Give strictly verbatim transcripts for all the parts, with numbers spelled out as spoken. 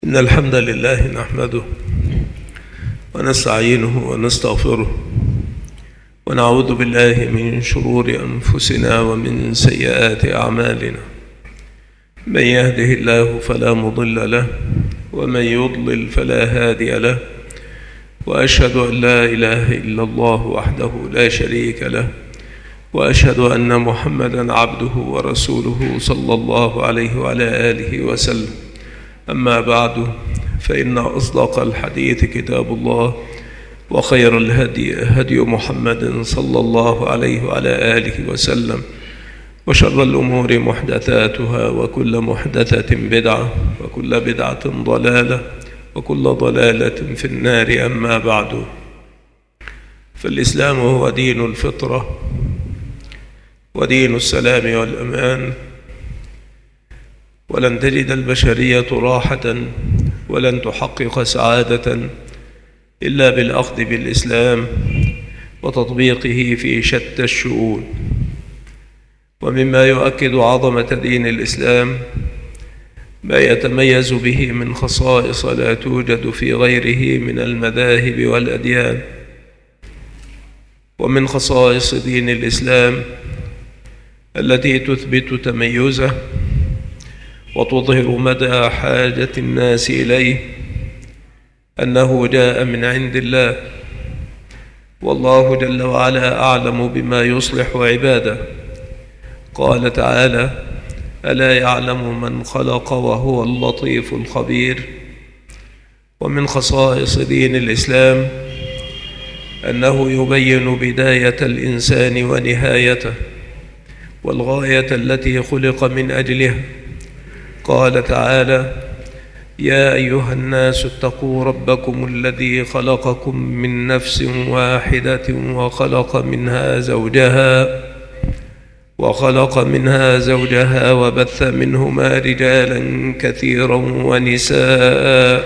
إن الحمد لله نحمده ونستعينه ونستغفره ونعوذ بالله من شرور أنفسنا ومن سيئات أعمالنا. من يهده الله فلا مضل له ومن يضلل فلا هادي له، وأشهد أن لا إله إلا الله وحده لا شريك له، وأشهد أن محمدًا عبده ورسوله صلى الله عليه وعلى آله وسلم. أما بعد، فإن أصدق الحديث كتاب الله، وخير الهدي هدي محمد صلى الله عليه وعلى آله وسلم، وشر الأمور محدثاتها، وكل محدثة بدعة، وكل بدعة ضلالة، وكل ضلالة في النار. أما بعد، فالإسلام هو دين الفطرة ودين السلام والأمان، ولن تجد البشرية راحة ولن تحقق سعادة إلا بالأخذ بالإسلام وتطبيقه في شتى الشؤون. ومما يؤكد عظمة دين الإسلام ما يتميز به من خصائص لا توجد في غيره من المذاهب والأديان. ومن خصائص دين الإسلام التي تثبت تميزه وتظهر مدى حاجة الناس إليه أنه جاء من عند الله، والله جل وعلا أعلم بما يصلح عباده. قال تعالى: ألا يعلم من خلق وهو اللطيف الخبير. ومن خصائص دين الإسلام أنه يبين بداية الإنسان ونهايته والغاية التي خلق من أجلها. قال تعالى: يا أيها الناس اتقوا ربكم الذي خلقكم من نفس واحدة وخلق منها زوجها وخلق منها زوجها وبث منهما رجالا كثيرا ونساء.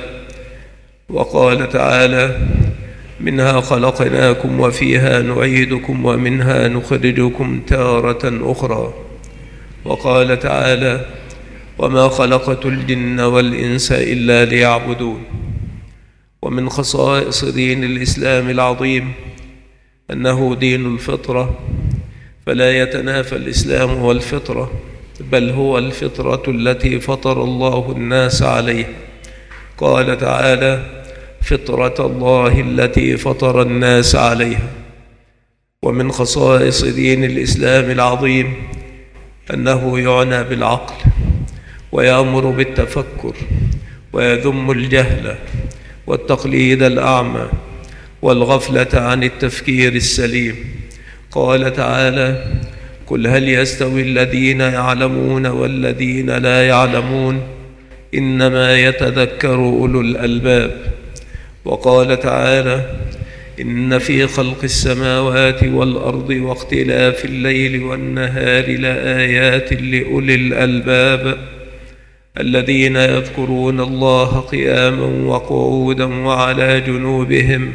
وقال تعالى: منها خلقناكم وفيها نعيدكم ومنها نخرجكم تارة أخرى. وقال تعالى: وما خلقت الجن والإنس إلا ليعبدون. ومن خصائص دين الإسلام العظيم أنه دين الفطرة، فلا يتنافى الإسلام والفطرة، بل هو الفطرة التي فطر الله الناس عليها. قال تعالى: فطرة الله التي فطر الناس عليها. ومن خصائص دين الإسلام العظيم أنه يعنى بالعقل، ويأمر بالتفكر، ويذم الجهل والتقليد الأعمى والغفلة عن التفكير السليم. قال تعالى: قل هل يستوي الذين يعلمون والذين لا يعلمون إنما يتذكر أولو الألباب. وقال تعالى: إن في خلق السماوات والأرض واختلاف الليل والنهار لآيات لأولي الألباب الذين يذكرون الله قياما وقعودا وعلى جنوبهم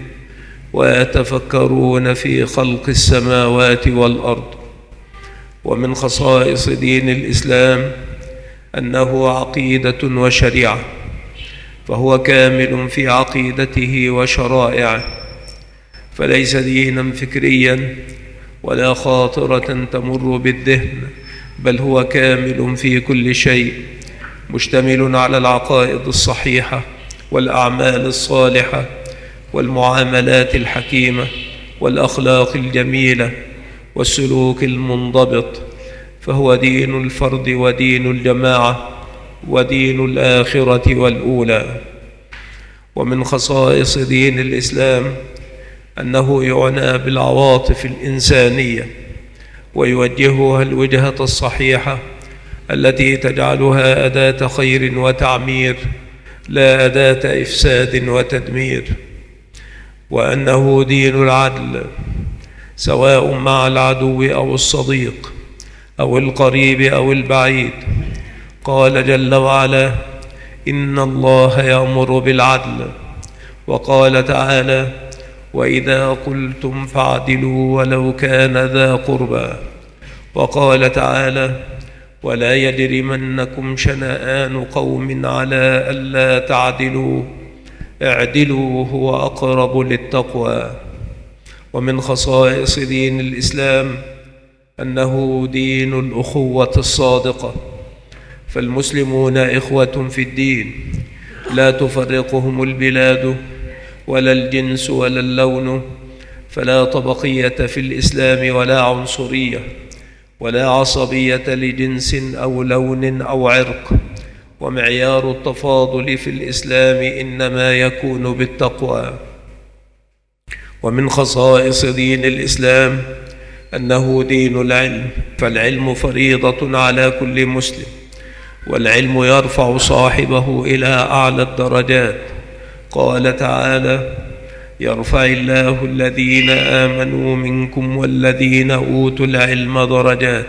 ويتفكرون في خلق السماوات والأرض. ومن خصائص دين الإسلام أنه عقيدة وشريعة، فهو كامل في عقيدته وشرائعه، فليس دينا فكريا ولا خاطرة تمر بالذهن، بل هو كامل في كل شيء، مشتمل على العقائد الصحيحة والأعمال الصالحة والمعاملات الحكيمة والأخلاق الجميلة والسلوك المنضبط، فهو دين الفرد ودين الجماعة ودين الآخرة والأولى. ومن خصائص دين الإسلام أنه يعنى بالعواطف الإنسانية ويوجهها الوجهة الصحيحة التي تجعلها أداة خير وتعمير، لا أداة إفساد وتدمير. وأنه دين العدل، سواء مع العدو أو الصديق أو القريب أو البعيد. قال جل وعلا: إن الله يأمر بالعدل. وقال تعالى: وإذا قلتم فاعدلوا ولو كان ذا قربى. وقال تعالى: ولا يجرمنكم شنآن قوم على ألا تعدلوا اعدلوا هو أقرب للتقوى. ومن خصائص دين الإسلام أنه دين الأخوة الصادقة، فالمسلمون إخوة في الدين لا تفرقهم البلاد ولا الجنس ولا اللون، فلا طبقية في الإسلام ولا عنصرية ولا عصبية لجنس أو لون أو عرق، ومعيار التفاضل في الإسلام إنما يكون بالتقوى. ومن خصائص دين الإسلام أنه دين العلم، فالعلم فريضة على كل مسلم، والعلم يرفع صاحبه إلى أعلى الدرجات. قال تعالى: يرفع الله الذين آمنوا منكم والذين أوتوا العلم درجات.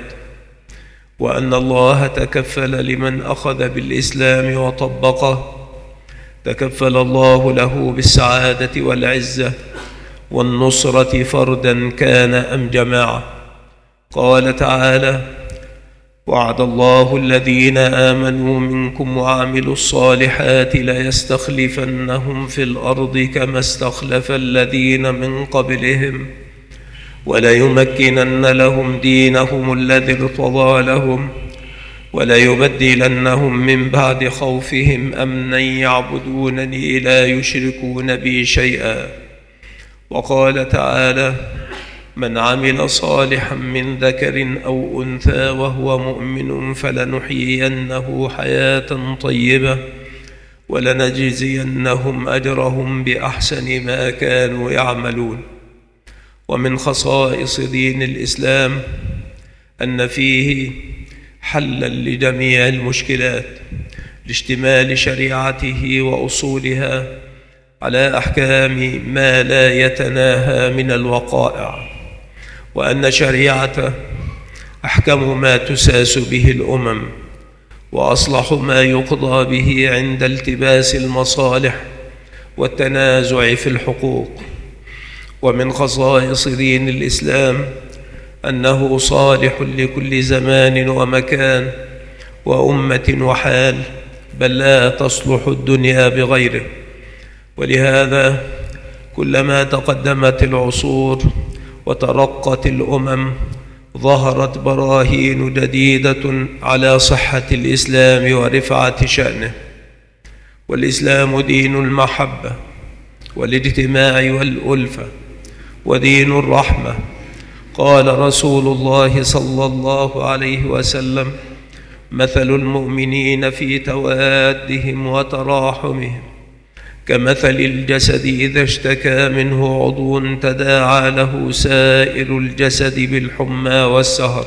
وأن الله تكفل لمن أخذ بالإسلام وطبقه، تكفل الله له بالسعادة والعزة والنصرة فردا كان أم جماعة. قال تعالى: وعد الله الذين آمنوا منكم وعملوا الصالحات ليستخلفنهم في الأرض كما استخلف الذين من قبلهم وليمكنن لهم دينهم الذي ارتضى لهم وليبدلنهم من بعد خوفهم أمنا يعبدونني لا يشركون بي شيئا. وقال تعالى: من عمل صالحا من ذكر أو أنثى وهو مؤمن فلنحيينه حياة طيبة ولنجزينهم أجرهم بأحسن ما كانوا يعملون. ومن خصائص دين الإسلام أن فيه حلا لجميع المشكلات لاشتمال شريعته وأصولها على أحكام ما لا يتناهى من الوقائع، وأن شريعته أحكم ما تساس به الأمم وأصلح ما يقضى به عند التباس المصالح والتنازع في الحقوق. ومن خصائص دين الإسلام أنه صالح لكل زمان ومكان وأمة وحال، بل لا تصلح الدنيا بغيره. ولهذا كلما تقدمت العصور وترقت الأمم ظهرت براهين جديدة على صحة الإسلام ورفعة شأنه. والإسلام دين المحبة والاجتماع والألفة ودين الرحمة. قال رسول الله صلى الله عليه وسلم: مثل المؤمنين في توادهم وتراحمهم كمثل الجسد إذا اشتكى منه عضو تداعى له سائر الجسد بالحمى والسهر.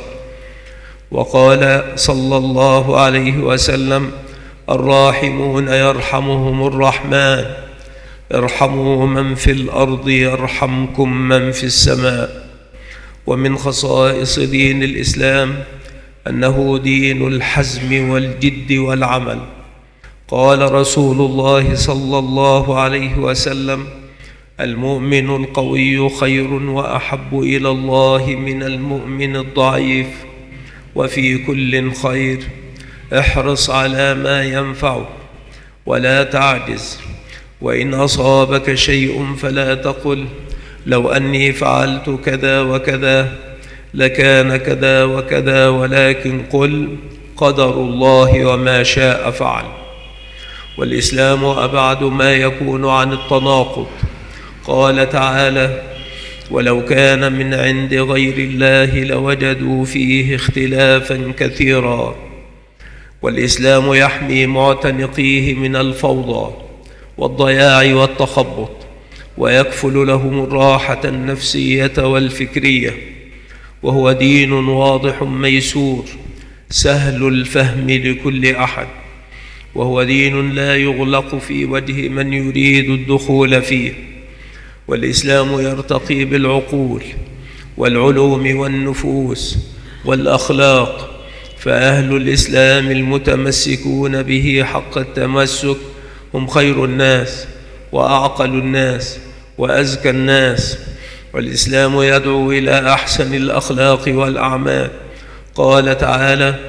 وقال صلى الله عليه وسلم: الراحمون يرحمهم الرحمن ارحموا من في الأرض يرحمكم من في السماء. ومن خصائص دين الإسلام أنه دين الحزم والجد والعمل. قال رسول الله صلى الله عليه وسلم: المؤمن القوي خير وأحب إلى الله من المؤمن الضعيف، وفي كل خير، احرص على ما ينفعك ولا تعجز، وإن أصابك شيء فلا تقل لو أني فعلت كذا وكذا لكان كذا وكذا، ولكن قل قدر الله وما شاء فعل. والإسلام أبعد ما يكون عن التناقض. قال تعالى: ولو كان من عند غير الله لوجدوا فيه اختلافا كثيرا. والإسلام يحمي معتنقيه من الفوضى والضياع والتخبط، ويكفل لهم الراحة النفسية والفكرية، وهو دين واضح ميسور سهل الفهم لكل أحد، وهو دين لا يغلق في وجه من يريد الدخول فيه. والإسلام يرتقي بالعقول والعلوم والنفوس والأخلاق، فأهل الإسلام المتمسكون به حق التمسك هم خير الناس وأعقل الناس وأزكى الناس. والإسلام يدعو إلى أحسن الأخلاق والأعمال. قال تعالى: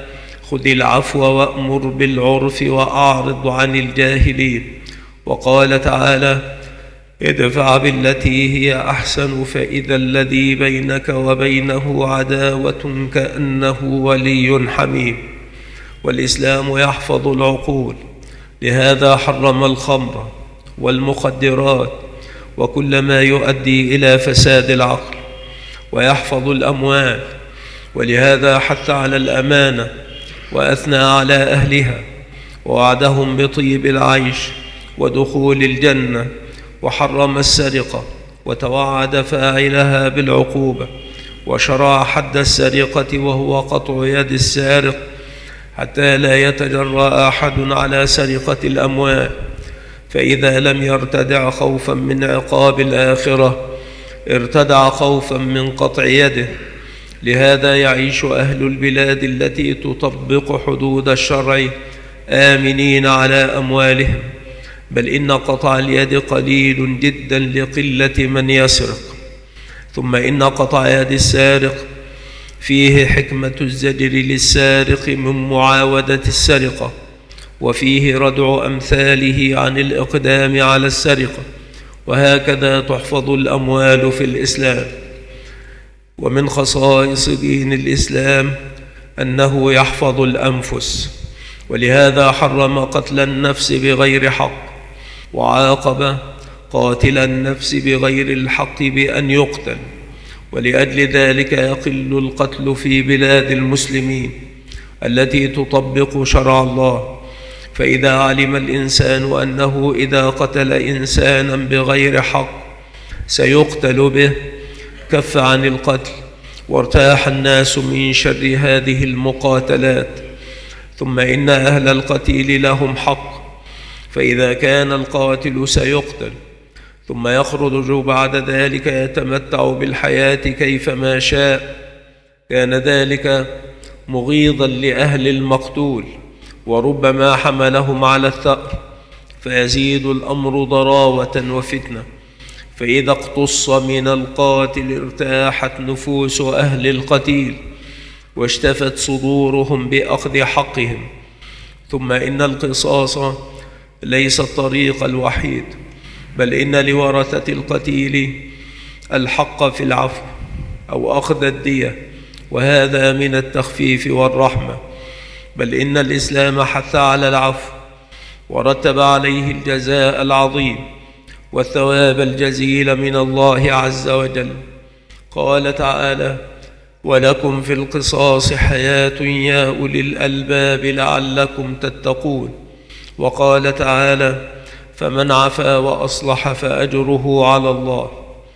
خذ العفو وأمر بالعرف وأعرض عن الجاهلين. وقال تعالى: ادفع بالتي هي أحسن فإذا الذي بينك وبينه عداوة كأنه ولي حميم. والإسلام يحفظ العقول، لهذا حرم الخمر والمخدرات وكل ما يؤدي إلى فساد العقل، ويحفظ الأموال، ولهذا حث على الأمانة وأثنى على أهلها ووعدهم بطيب العيش ودخول الجنة، وحرم السرقة وتوعد فاعلها بالعقوبة، وشرع حد السرقة وهو قطع يد السارق حتى لا يتجرأ أحد على سرقة الأموال، فإذا لم يرتدع خوفا من عقاب الآخرة ارتدع خوفا من قطع يده. لهذا يعيش أهل البلاد التي تطبق حدود الشرع آمنين على أموالهم، بل إن قطع اليد قليل جدا لقلة من يسرق. ثم إن قطع يد السارق فيه حكمة الزجر للسارق من معاودة السرقة، وفيه ردع أمثاله عن الإقدام على السرقة. وهكذا تحفظ الأموال في الإسلام. ومن خصائص دين الإسلام أنه يحفظ الأنفس، ولهذا حرم قتل النفس بغير حق، وعاقب قاتل النفس بغير الحق بأن يقتل. ولأجل ذلك يقل القتل في بلاد المسلمين التي تطبق شرع الله، فإذا علم الإنسان أنه إذا قتل إنسانا بغير حق سيقتل به كف عن القتل، وارتاح الناس من شر هذه المقاتلات. ثم إن أهل القتيل لهم حق، فإذا كان القاتل سيقتل ثم يخرج بعد ذلك يتمتع بالحياة كيفما شاء، كان ذلك مغيظا لأهل المقتول، وربما حملهم على الثأر، فيزيد الأمر ضراوة وفتنة. فإذا اقتص من القاتل ارتاحت نفوس أهل القتيل واشتفت صدورهم بأخذ حقهم. ثم إن القصاص ليس الطريق الوحيد، بل إن لورثة القتيل الحق في العفو أو أخذ الدية، وهذا من التخفيف والرحمة. بل إن الإسلام حث على العفو ورتب عليه الجزاء العظيم والثواب الجزيل من الله عز وجل. قال تعالى: ولكم في القصاص حياة يا أولي الألباب لعلكم تتقون. وقال تعالى: فمن عفا وأصلح فأجره على الله.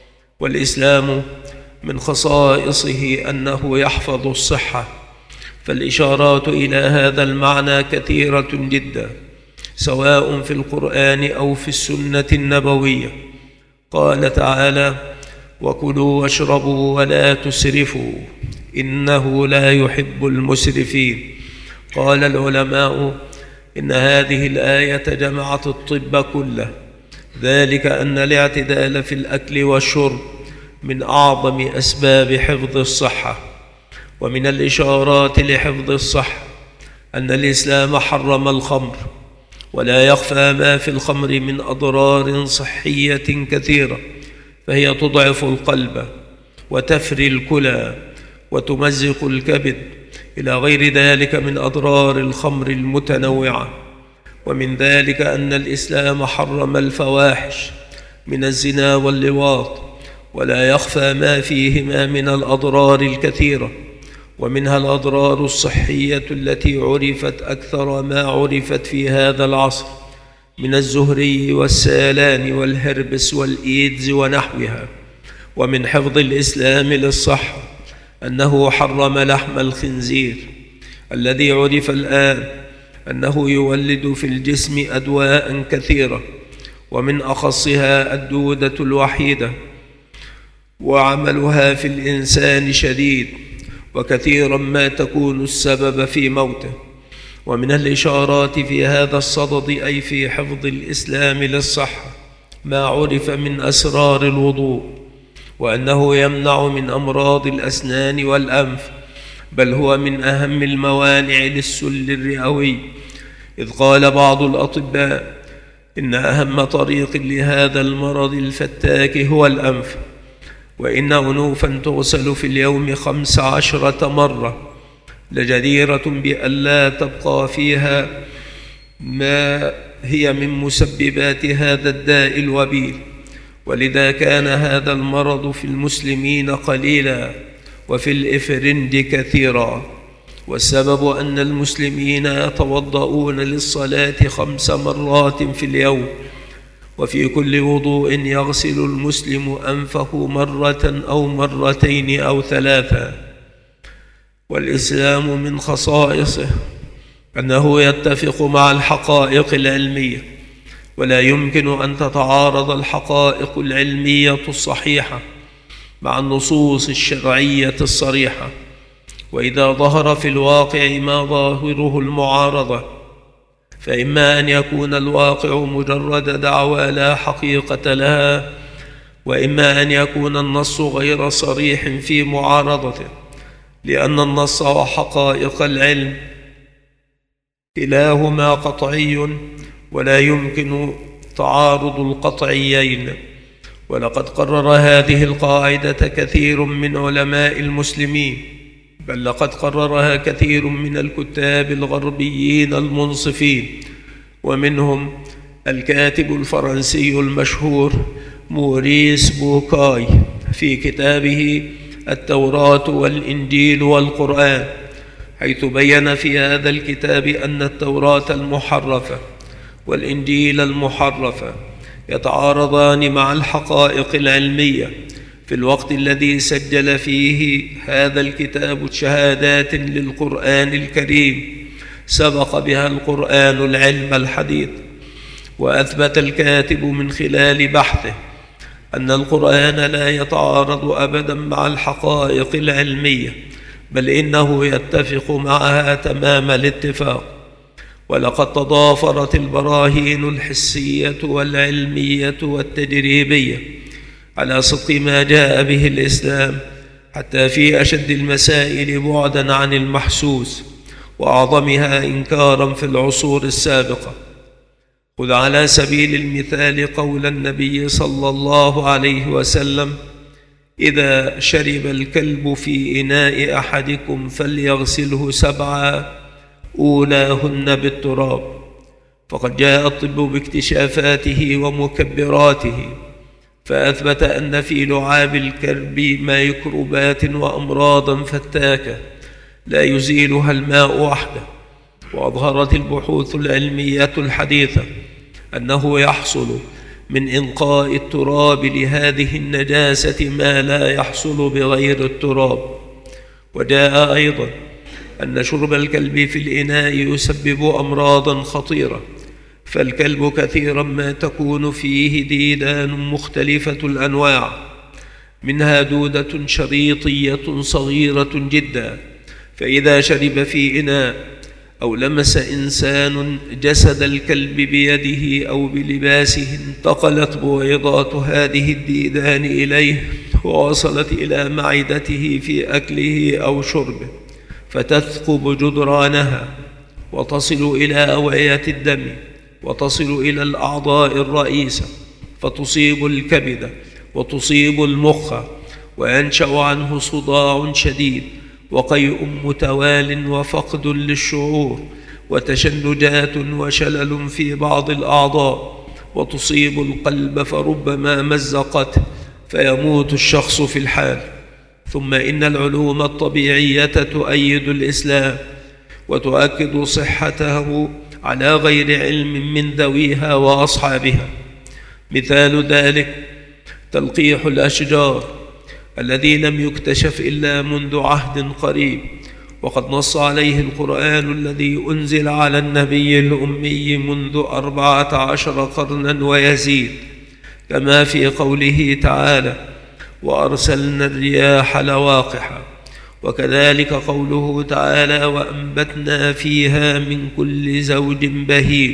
والإسلام من خصائصه أنه يحفظ الصحة، فالإشارات إلى هذا المعنى كثيرة جدا، سواء في القرآن أو في السنة النبوية. قال تعالى: وكلوا واشربوا ولا تسرفوا إنه لا يحب المسرفين. قال العلماء إن هذه الآية جمعت الطب كله، ذلك أن الاعتدال في الأكل والشرب من أعظم أسباب حفظ الصحة. ومن الإشارات لحفظ الصحة أن الإسلام حرم الخمر، ولا يخفى ما في الخمر من أضرار صحية كثيرة، فهي تضعف القلب وتفري الكلى وتمزق الكبد، إلى غير ذلك من أضرار الخمر المتنوعة. ومن ذلك أن الإسلام حرم الفواحش من الزنا واللواط، ولا يخفى ما فيهما من الأضرار الكثيرة، ومنها الأضرار الصحية التي عرفت أكثر ما عرفت في هذا العصر من الزهري والسيلان والهربس والإيدز ونحوها. ومن حفظ الإسلام للصحة أنه حرم لحم الخنزير الذي عرف الآن أنه يولد في الجسم أدواء كثيرة، ومن أخصها الدودة الوحيدة، وعملها في الإنسان شديد، وكثيرا ما تكون السبب في موته. ومن الإشارات في هذا الصدد أي في حفظ الإسلام للصحة ما عرف من أسرار الوضوء، وأنه يمنع من أمراض الأسنان والأنف، بل هو من أهم الموانع للسل الرئوي، إذ قال بعض الأطباء إن أهم طريق لهذا المرض الفتاك هو الأنف، وإن أنوفا تغسل في اليوم خمس عشرة مرة لجديرة بألا تبقى فيها ما هي من مسببات هذا الداء الوبيل. ولذا كان هذا المرض في المسلمين قليلا وفي الإفرنج كثيرا، والسبب أن المسلمين يتوضؤون للصلاة خمس مرات في اليوم، وفي كل وضوء يغسل المسلم أنفه مرة أو مرتين أو ثلاثة. والإسلام من خصائصه أنه يتفق مع الحقائق العلمية، ولا يمكن أن تتعارض الحقائق العلمية الصحيحة مع النصوص الشرعية الصريحة. وإذا ظهر في الواقع ما ظاهره المعارضة، فإما أن يكون الواقع مجرد دعوى لا حقيقة لها، وإما أن يكون النص غير صريح في معارضته، لأن النص وحقائق العلم كلاهما قطعي ولا يمكن تعارض القطعيين. ولقد قرر هذه القاعدة كثير من علماء المسلمين، بل لقد قررها كثير من الكتاب الغربيين المنصفين، ومنهم الكاتب الفرنسي المشهور موريس بوكاي في كتابه التوراة والإنجيل والقرآن، حيث بين في هذا الكتاب أن التوراة المحرفة والإنجيل المحرفة يتعارضان مع الحقائق العلمية في الوقت الذي سجل فيه هذا الكتاب شهادات للقرآن الكريم سبق بها القرآن العلم الحديث. وأثبت الكاتب من خلال بحثه أن القرآن لا يتعارض أبدا مع الحقائق العلمية، بل إنه يتفق معها تمام الاتفاق. ولقد تضافرت البراهين الحسية والعلمية والتجريبية على صدق ما جاء به الإسلام، حتى في أشد المسائل بعدا عن المحسوس وأعظمها إنكارا في العصور السابقة. خذ على سبيل المثال قول النبي صلى الله عليه وسلم: إذا شرب الكلب في إناء أحدكم فليغسله سبعا أولاهن بالتراب. فقد جاء الطب باكتشافاته ومكبراته، فأثبت أن في لعاب الكلب ميكروبات وأمراضا فتاكة لا يزيلها الماء وحده. وأظهرت البحوث العلمية الحديثة أنه يحصل من إنقاء التراب لهذه النجاسة ما لا يحصل بغير التراب. وجاء أيضا أن شرب الكلب في الإناء يسبب أمراضا خطيرة، فالكلب كثيرا ما تكون فيه ديدان مختلفة الأنواع، منها دودة شريطية صغيرة جدا، فإذا شرب في إناء أو لمس إنسان جسد الكلب بيده أو بلباسه انتقلت بويضات هذه الديدان إليه ووصلت إلى معدته في أكله أو شربه، فتثقب جدرانها وتصل إلى أوعية الدم وتصل إلى الأعضاء الرئيسة، فتصيب الكبد وتصيب المخ، وينشأ عنه صداع شديد وقيء متوال وفقد للشعور وتشنجات وشلل في بعض الأعضاء، وتصيب القلب فربما مزقته فيموت الشخص في الحال. ثم إن العلوم الطبيعية تؤيد الإسلام وتؤكد صحته على غير علم من ذويها وأصحابها. مثال ذلك تلقيح الأشجار الذي لم يكتشف إلا منذ عهد قريب، وقد نص عليه القرآن الذي أنزل على النبي الأمي منذ أربعة عشر قرنا ويزيد، كما في قوله تعالى: وأرسلنا الرياح لواقح. وكذلك قوله تعالى: وأنبتنا فيها من كل زوج بهيج.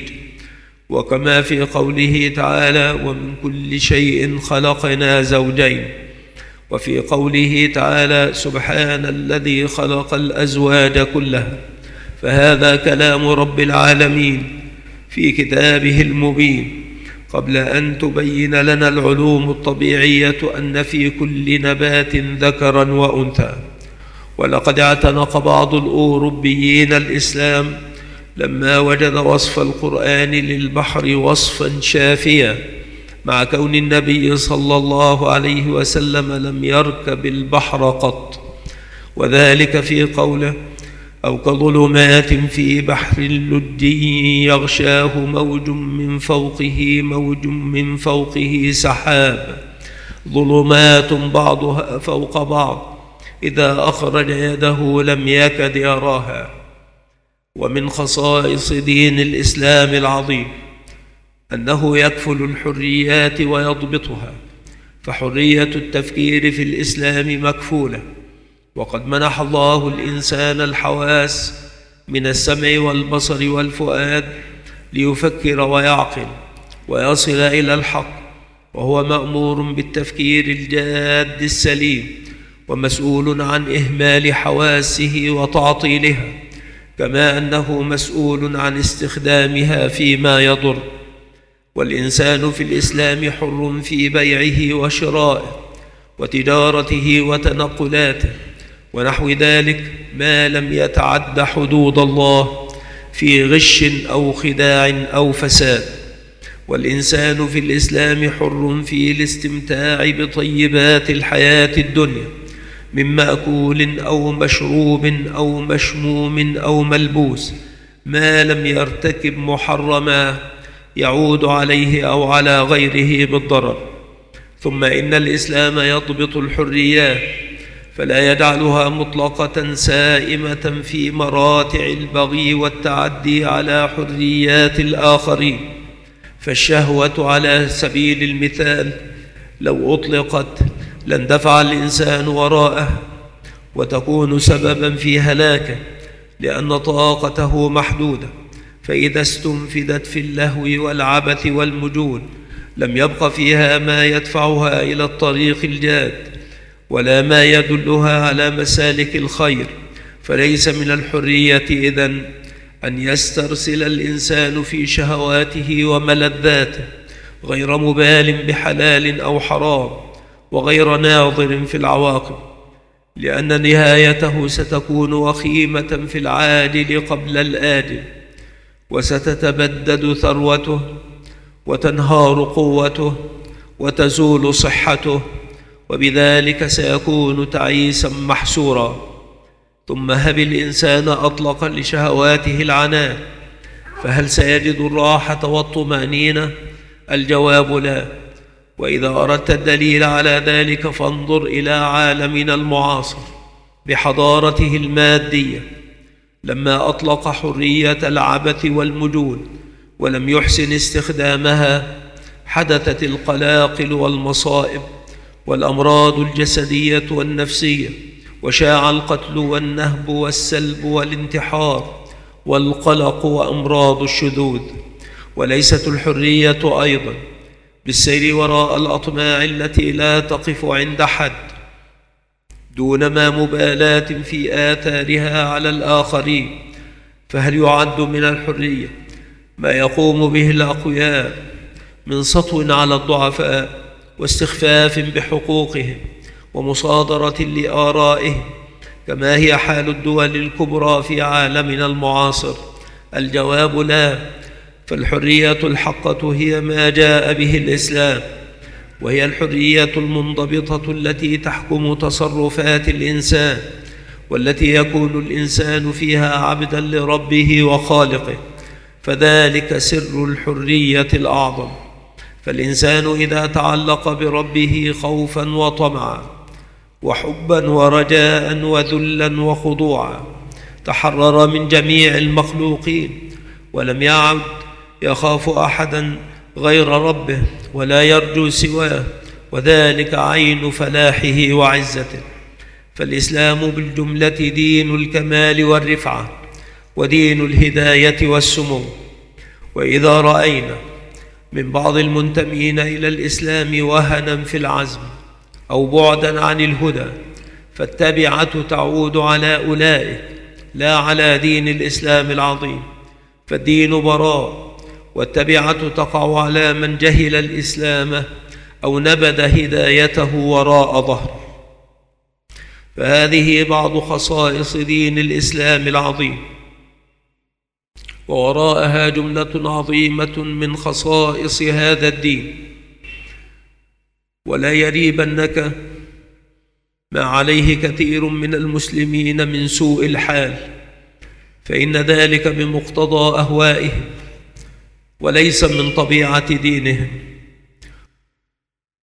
وكما في قوله تعالى: ومن كل شيء خلقنا زوجين. وفي قوله تعالى: سبحان الذي خلق الأزواج كلها، فهذا كلام رب العالمين في كتابه المبين، قبل أن تبين لنا العلوم الطبيعية أن في كل نبات ذكرا وأنثى. ولقد اعتنق بعض الأوروبيين الإسلام لما وجد وصف القرآن للبحر وصفا شافيا، مع كون النبي صلى الله عليه وسلم لم يركب البحر قط، وذلك في قوله: أو كظلمات في بحر لجي يغشاه موج من فوقه موج من فوقه سحاب، ظلمات بعضها فوق بعض إذا أخرج يده لم يكد يراها. ومن خصائص دين الإسلام العظيم أنه يكفل الحريات ويضبطها، فحرية التفكير في الإسلام مكفولة، وقد منح الله الإنسان الحواس من السمع والبصر والفؤاد ليفكر ويعقل ويصل إلى الحق، وهو مأمور بالتفكير الجاد السليم ومسؤول عن إهمال حواسه وتعطيلها، كما أنه مسؤول عن استخدامها فيما يضر. والإنسان في الإسلام حر في بيعه وشرائه وتجارته وتنقلاته ونحو ذلك، ما لم يتعد حدود الله في غش أو خداع أو فساد. والإنسان في الإسلام حر في الاستمتاع بطيبات الحياة الدنيا من مأكول أو مشروب أو مشموم أو ملبوس، ما لم يرتكب محرما يعود عليه أو على غيره بالضرر. ثم إن الإسلام يضبط الحريات، فلا يجعلها مطلقة سائمة في مراتع البغي والتعدي على حريات الآخرين. فالشهوة على سبيل المثال لو أطلقت لاندفع الإنسان وراءه، وتكون سببا في هلاكه، لأن طاقته محدودة، فإذا استنفدت في اللهو والعبث والمجون لم يبق فيها ما يدفعها إلى الطريق الجاد ولا ما يدلها على مسالك الخير. فليس من الحرية إذن أن يسترسل الإنسان في شهواته وملذاته غير مبال بحلال أو حرام، وغير ناظر في العواقب، لأن نهايته ستكون وخيمة في العاجل قبل الآجل، وستتبدد ثروته وتنهار قوته وتزول صحته، وبذلك سيكون تعيسا محسورا. ثم هب الإنسان أطلق لشهواته العناء، فهل سيجد الراحة والطمأنينة؟ الجواب لا. وإذا أردت الدليل على ذلك فانظر إلى عالمنا المعاصر بحضارته المادية، لما أطلق حرية العبث والمجون ولم يحسن استخدامها حدثت القلاقل والمصائب والأمراض الجسدية والنفسية، وشاع القتل والنهب والسلب والانتحار والقلق وأمراض الشذوذ. وليست الحرية أيضا بالسير وراء الأطماع التي لا تقف عند حد دون ما مبالاة في آثارها على الآخرين. فهل يعد من الحرية ما يقوم به الأقوياء من سطو على الضعفاء واستخفاف بحقوقهم ومصادرة لآرائهم، كما هي حال الدول الكبرى في عالمنا المعاصر؟ الجواب لا. فالحرية الحقة هي ما جاء به الإسلام، وهي الحرية المنضبطة التي تحكم تصرفات الإنسان، والتي يكون الإنسان فيها عبدا لربه وخالقه، فذلك سر الحرية الأعظم. فالإنسان إذا تعلق بربه خوفا وطمعا وحبا ورجاء وذلا وخضوعا تحرر من جميع المخلوقين، ولم يعد يخاف أحدا غير ربه ولا يرجو سواه، وذلك عين فلاحه وعزته. فالإسلام بالجملة دين الكمال والرفعة، ودين الهداية والسمو. وإذا رأينا من بعض المنتمين إلى الإسلام وهنا في العزم أو بعدا عن الهدى، فالتبعة تعود على أولئك لا على دين الإسلام العظيم، فالدين براء، والتبعة تقع على من جهل الإسلام أو نبذ هدايته وراء ظهره. فهذه بعض خصائص دين الإسلام العظيم، ووراءها جملة عظيمة من خصائص هذا الدين. ولا يريبنك ما عليه كثير من المسلمين من سوء الحال، فإن ذلك بمقتضى أهوائهم وليس من طبيعة دينهم.